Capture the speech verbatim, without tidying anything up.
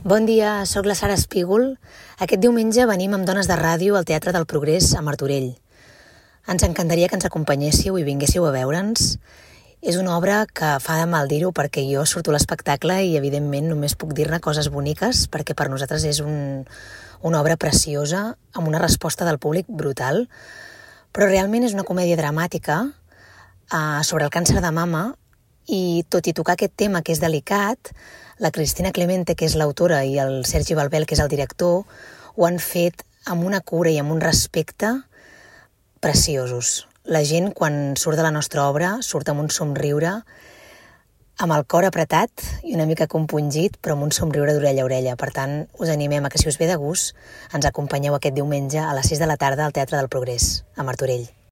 Bon dia, sóc la Sara Espígol. Aquest diumenge venim amb Dones de Ràdio al Teatre del Progrés a Martorell. Ens encantaria que ens acompanyéssiu i vinguéssiu a veure'ns. És una obra que fa de mal dir-ho perquè jo surto a l'espectacle i evidentment només puc dir-ne coses boniques perquè per nosaltres és un, una obra preciosa amb una resposta del públic brutal, però realment és una comèdia dramàtica eh, sobre el càncer de mama i tot i tocar aquest tema que és delicat, la Cristina Clemente, que és l'autora, i el Sergi Balbel, que és el director, ho han fet amb una cura i amb un respecte preciosos. La gent, quan surt de la nostra obra, surt amb un somriure, amb el cor apretat i una mica compungit, però amb un somriure d'orella a orella. Per tant, us animem a que, si us ve de gust, ens acompanyeu aquest diumenge a les sis de la tarda al Teatre del Progrés, a Martorell.